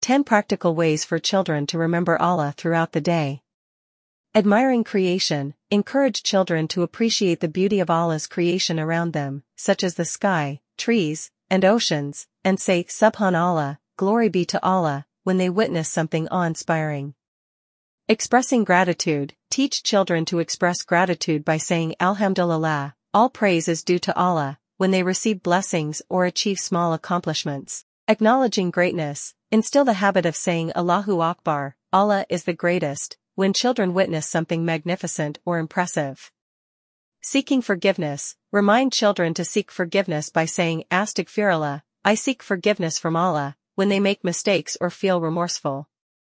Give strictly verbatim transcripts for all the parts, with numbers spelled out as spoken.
ten Practical Ways for Children to Remember Allah Throughout the Day. Admiring creation, encourage children to appreciate the beauty of Allah's creation around them, such as the sky, trees, and oceans, and say, Subhanallah, glory be to Allah, when they witness something awe-inspiring. Expressing gratitude, teach children to express gratitude by saying Alhamdulillah, all praise is due to Allah, when they receive blessings or achieve small accomplishments. Acknowledging greatness, instill the habit of saying Allahu Akbar, Allah is the greatest, when children witness something magnificent or impressive. Seeking forgiveness, remind children to seek forgiveness by saying Astaghfirullah, I seek forgiveness from Allah, when they make mistakes or feel remorseful.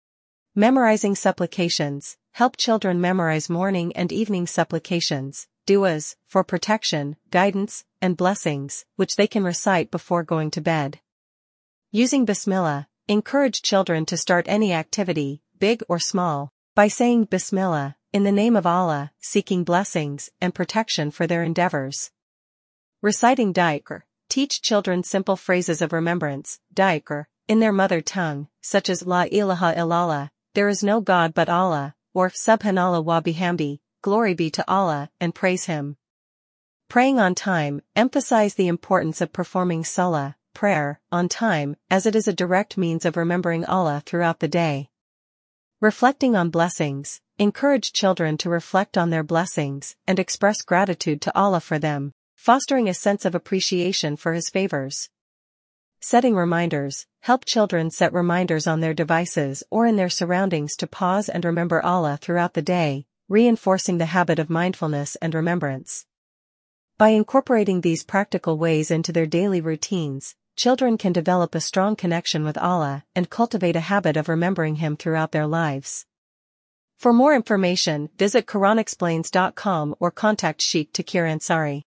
Memorizing supplications, help children memorize morning and evening supplications, du'as, for protection, guidance, and blessings, which they can recite before going to bed. Using Bismillah, encourage children to start any activity, big or small, by saying Bismillah, in the name of Allah, seeking blessings and protection for their endeavors. Reciting Dhikr, teach children simple phrases of remembrance, Dhikr, in their mother tongue, such as La ilaha illallah, there is no God but Allah, or Subhanallah wa bihamdi, glory be to Allah, and praise Him. Praying on time, emphasize the importance of performing salah, prayer, on time, as it is a direct means of remembering Allah throughout the day. Reflecting on blessings, encourage children to reflect on their blessings and express gratitude to Allah for them, fostering a sense of appreciation for His favors. Setting reminders, help children set reminders on their devices or in their surroundings to pause and remember Allah throughout the day, reinforcing the habit of mindfulness and remembrance. By incorporating these practical ways into their daily routines, children can develop a strong connection with Allah and cultivate a habit of remembering Him throughout their lives. For more information, visit Quran Explains dot com or contact Sheikh Takir Ansari.